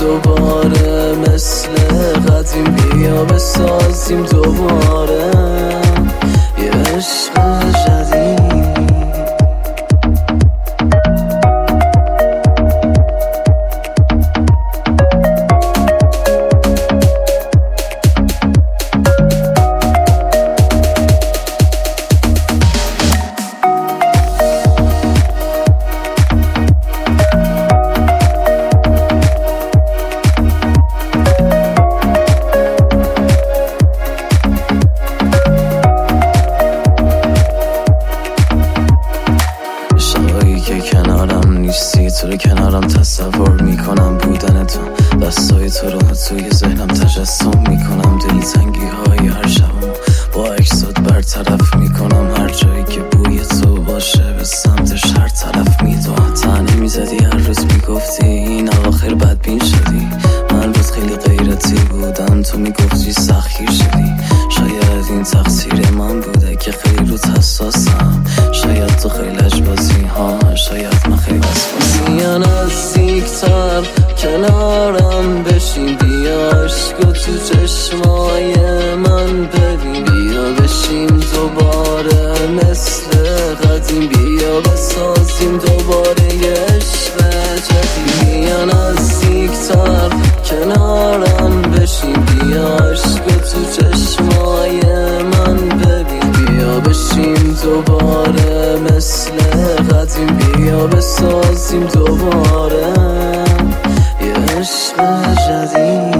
دوباره مثل قدیم، بیا بسازیم دوباره یه عشق جدید. که کنارم نیستی، تو رو کنارم تصور میکنم بودن تو، دستای تو رو توی ذهنم تجسم میکنم، دلتنگی های هر شبم با عکسات برطرف میکنم، هر جایی که بوی تو باشه به سمتش هر طرف میدوم. تنه میزدی هر روز میگفتی این اواخر بدبین شدی، من روز خیلی غیرتی بودم تو میگفتی سختگیر شدی. شاید این تقصیر من بوده که خیلی روت حساسم، شاید تو خیلی لجبازی ها، شاید من خیلی وسواسم. بیا نزدیکتر کنارم بشین، بیا عشقو تو چشمای من ببین، بیا بشیم دوباره مثل قدیم، بیا بسازیم دوباره یه عشق جدید. بیا نزدیکتر کنارم بشین، بیا عشقو تو چشمای من ببین، بیا بشیم دوباره مثل قدیم، بیا بسازیم دوباره یه عشق جدید.